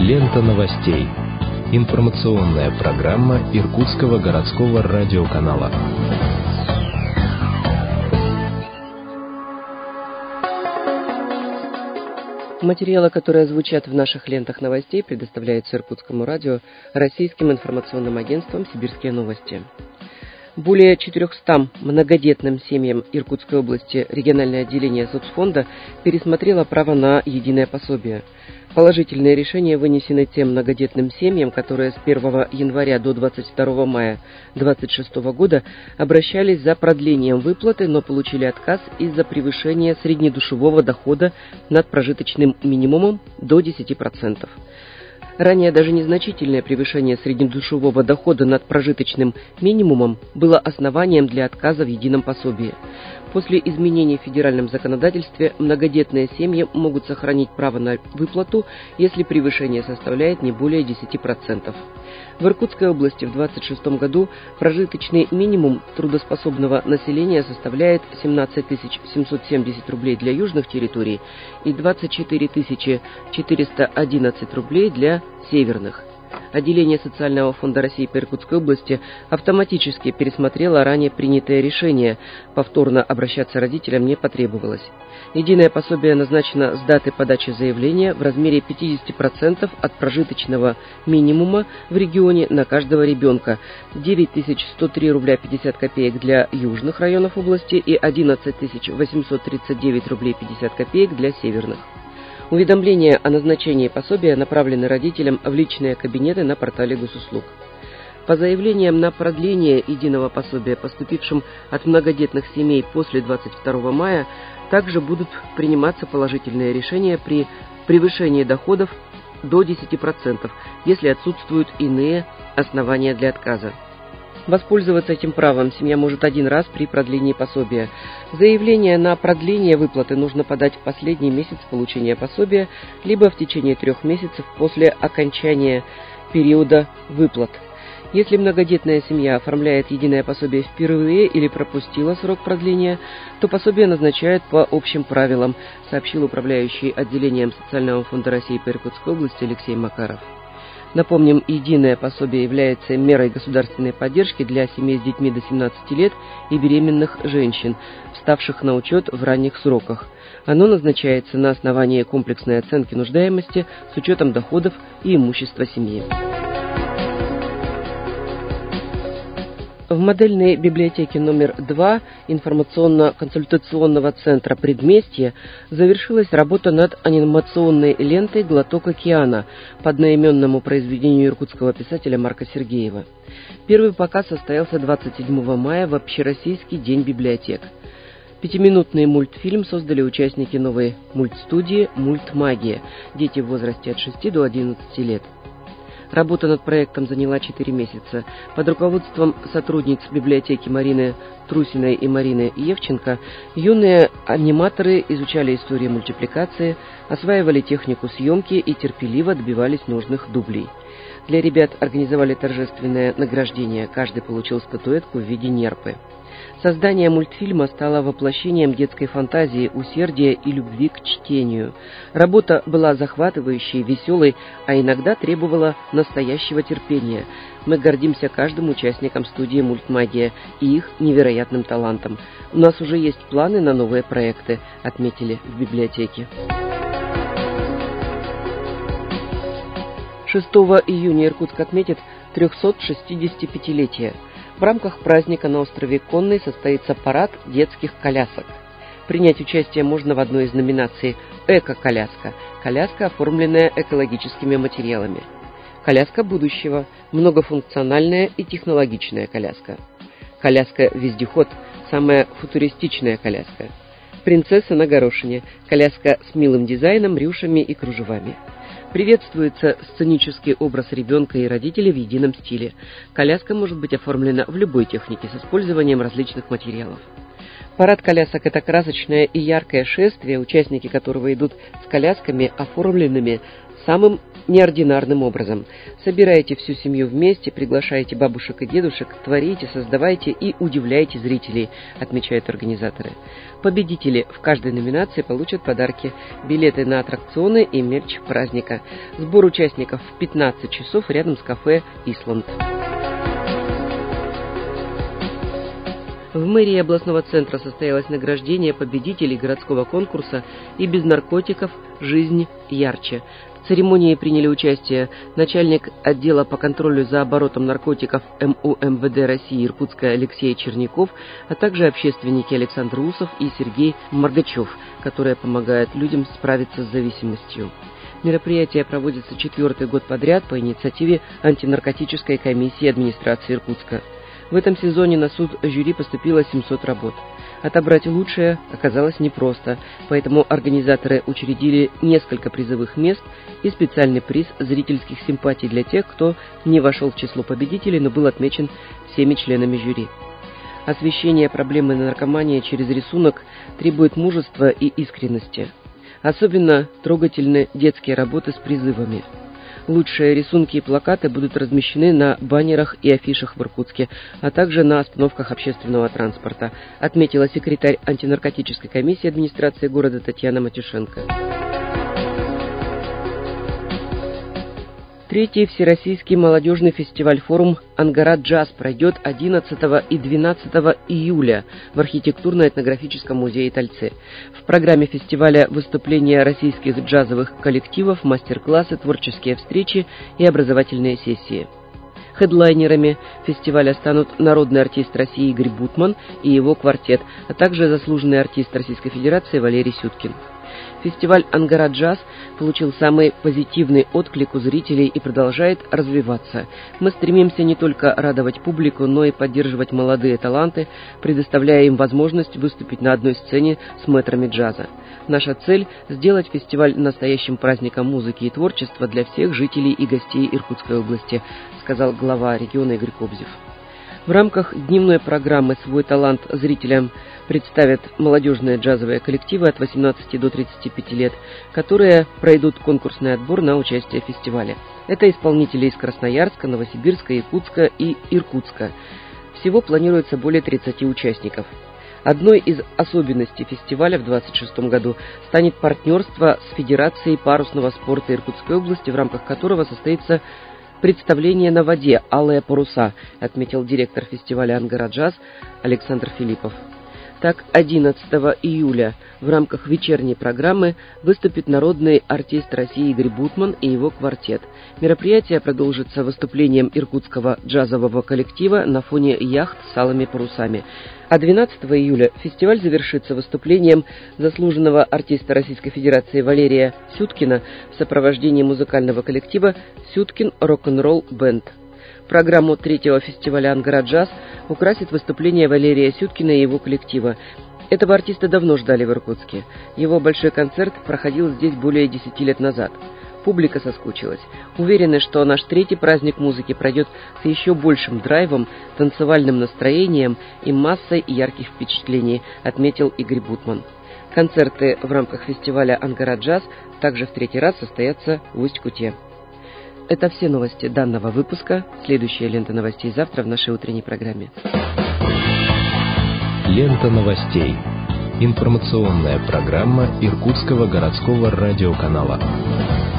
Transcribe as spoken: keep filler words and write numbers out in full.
Лента новостей. Информационная программа Иркутского городского радиоканала. Материалы, которые звучат в наших лентах новостей, предоставляются Иркутскому радио Российским информационным агентством «Сибирские новости». Более четырехстам многодетным семьям Иркутской области региональное отделение соцфонда пересмотрело право на единое пособие. Положительные решения вынесены тем многодетным семьям, которые с первого января до двадцать второго мая две тысячи двадцать шестого года обращались за продлением выплаты, но получили отказ из-за превышения среднедушевого дохода над прожиточным минимумом до десяти процентов. Ранее даже незначительное превышение среднедушевого дохода над прожиточным минимумом было основанием для отказа в едином пособии. После изменений в федеральном законодательстве многодетные семьи могут сохранить право на выплату, если превышение составляет не более десяти процентов. В Иркутской области в две тысячи двадцать шестом году прожиточный минимум трудоспособного населения составляет семнадцать тысяч семьсот семьдесят рублей для южных территорий и двадцать четыре тысячи четыреста одиннадцать рублей для северных. Отделение Социального фонда России по Иркутской области автоматически пересмотрело ранее принятое решение. Повторно обращаться родителям не потребовалось. Единое пособие назначено с даты подачи заявления в размере пятьдесят процентов от прожиточного минимума в регионе на каждого ребенка, девять тысяч сто три рубля пятьдесят копеек для южных районов области и одиннадцать тысяч восемьсот тридцать девять рублей пятьдесят копеек для северных. Уведомления о назначении пособия направлены родителям в личные кабинеты на портале госуслуг. По заявлениям на продление единого пособия, поступившим от многодетных семей после двадцать второго мая, также будут приниматься положительные решения при превышении доходов до десяти процентов, если отсутствуют иные основания для отказа. Воспользоваться этим правом семья может один раз при продлении пособия. Заявление на продление выплаты нужно подать в последний месяц получения пособия, либо в течение трех месяцев после окончания периода выплат. Если многодетная семья оформляет единое пособие впервые или пропустила срок продления, то пособие назначают по общим правилам, сообщил управляющий отделением Социального фонда России по Иркутской области Алексей Макаров. Напомним, единое пособие является мерой государственной поддержки для семей с детьми до семнадцати лет и беременных женщин, вставших на учет в ранних сроках. Оно назначается на основании комплексной оценки нуждаемости с учетом доходов и имущества семьи. В модельной библиотеке номер два информационно-консультационного центра «Предместье» завершилась работа над анимационной лентой «Глоток океана» по одноименному произведению иркутского писателя Марка Сергеева. Первый показ состоялся двадцать седьмого мая в Общероссийский день библиотек. Пятиминутный мультфильм создали участники новой мультстудии «Мультмагия», дети в возрасте от шести до одиннадцати лет. Работа над проектом заняла четыре месяца. Под руководством сотрудниц библиотеки Марины Трусиной и Марины Евченко юные аниматоры изучали историю мультипликации, осваивали технику съемки и терпеливо добивались нужных дублей. Для ребят организовали торжественное награждение. Каждый получил статуэтку в виде нерпы. Создание мультфильма стало воплощением детской фантазии, усердия и любви к чтению. Работа была захватывающей, веселой, а иногда требовала настоящего терпения. Мы гордимся каждым участником студии «Мультмагия» и их невероятным талантом. У нас уже есть планы на новые проекты, отметили в библиотеке. шестого июня Иркутск отметит трехсотшестидесятипятилетие. В рамках праздника на острове Конный состоится парад детских колясок. Принять участие можно в одной из номинаций «Эко-коляска» – коляска, оформленная экологическими материалами. Коляска будущего – многофункциональная и технологичная коляска. Коляска-вездеход – самая футуристичная коляска. Принцесса на горошине – коляска с милым дизайном, рюшами и кружевами. Приветствуется сценический образ ребенка и родителей в едином стиле. Коляска может быть оформлена в любой технике с использованием различных материалов. Парад колясок – это красочное и яркое шествие, участники которого идут с колясками, оформленными самым неординарным образом. Собирайте всю семью вместе, приглашайте бабушек и дедушек, творите, создавайте и удивляйте зрителей, отмечают организаторы. Победители в каждой номинации получат подарки, билеты на аттракционы и мерч праздника. Сбор участников в пятнадцать часов рядом с кафе «Исланд». В мэрии областного центра состоялось награждение победителей городского конкурса «И без наркотиков. Жизнь ярче». В церемонии приняли участие начальник отдела по контролю за оборотом наркотиков эм у эм вэ дэ России Иркутска Алексей Черняков, а также общественники Александр Усов и Сергей Маргачев, которые помогают людям справиться с зависимостью. Мероприятие проводится четвертый год подряд по инициативе антинаркотической комиссии администрации Иркутска. В этом сезоне на суд жюри поступило семьсот работ. Отобрать лучшее оказалось непросто, поэтому организаторы учредили несколько призовых мест и специальный приз зрительских симпатий для тех, кто не вошел в число победителей, но был отмечен всеми членами жюри. Освещение проблемы наркомании через рисунок требует мужества и искренности. Особенно трогательны детские работы с призывами. Лучшие рисунки и плакаты будут размещены на баннерах и афишах в Иркутске, а также на остановках общественного транспорта, отметила секретарь антинаркотической комиссии администрации города Татьяна Матюшенко. Третий Всероссийский молодежный фестиваль-форум «Ангарат Джаз» пройдет одиннадцатого и двенадцатого июля в архитектурно-этнографическом музее Тальцы. В программе фестиваля выступления российских джазовых коллективов, мастер-классы, творческие встречи и образовательные сессии. Хедлайнерами фестиваля станут народный артист России Игорь Бутман и его квартет, а также заслуженный артист Российской Федерации Валерий Сюткин. Фестиваль «Ангарат Джаз» получил самый позитивный отклик у зрителей и продолжает развиваться. Мы стремимся не только радовать публику, но и поддерживать молодые таланты, предоставляя им возможность выступить на одной сцене с мэтрами джаза. Наша цель – сделать фестиваль настоящим праздником музыки и творчества для всех жителей и гостей Иркутской области, сказал глава региона Игорь Кобзев. В рамках дневной программы «Свой талант» зрителям представят молодежные джазовые коллективы от восемнадцати до тридцати пяти лет, которые пройдут конкурсный отбор на участие в фестивале. Это исполнители из Красноярска, Новосибирска, Якутска и Иркутска. Всего планируется более тридцати участников. Одной из особенностей фестиваля в двадцать шестом году станет партнерство с Федерацией парусного спорта Иркутской области, в рамках которого состоится представление на воде «Алые паруса», отметил директор фестиваля «Ангарат Джаз» Александр Филиппов. Так, одиннадцатого июля в рамках вечерней программы выступит народный артист России Игорь Бутман и его квартет. Мероприятие продолжится выступлением иркутского джазового коллектива на фоне яхт с алыми парусами. А двенадцатого июля фестиваль завершится выступлением заслуженного артиста Российской Федерации Валерия Сюткина в сопровождении музыкального коллектива «Сюткин рок-н-ролл бенд». Программу третьего фестиваля «Ангарат Джаз» украсит выступление Валерия Сюткина и его коллектива. Этого артиста давно ждали в Иркутске. Его большой концерт проходил здесь более десяти лет назад. Публика соскучилась. Уверены, что наш третий праздник музыки пройдет с еще большим драйвом, танцевальным настроением и массой ярких впечатлений, отметил Игорь Бутман. Концерты в рамках фестиваля «Ангарат Джаз» также в третий раз состоятся в Усть-Куте. Это все новости данного выпуска. Следующая лента новостей завтра в нашей утренней программе. Лента новостей. Информационная программа Иркутского городского радиоканала.